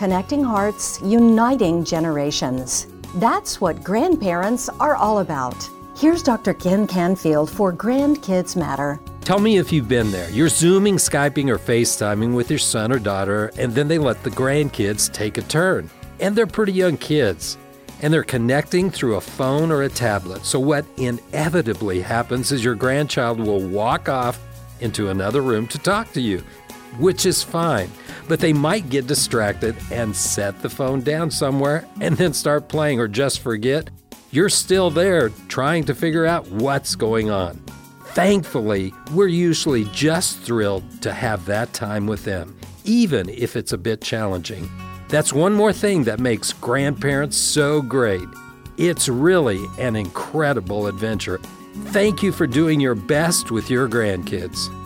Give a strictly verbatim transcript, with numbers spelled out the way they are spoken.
connecting hearts, uniting generations. That's what grandparents are all about. Here's Doctor Ken Canfield for Grandkids Matter. Tell me if you've been there. You're Zooming, Skyping, or FaceTiming with your son or daughter, and then they let the grandkids take a turn. And they're pretty young kids. And they're connecting through a phone or a tablet. So what inevitably happens is your grandchild will walk off into another room to talk to you, which is fine. But they might get distracted and set the phone down somewhere and then start playing or just forget. You're still there trying to figure out what's going on. Thankfully, we're usually just thrilled to have that time with them, even if it's a bit challenging. That's one more thing that makes grandparents so great. It's really an incredible adventure. Thank you for doing your best with your grandkids.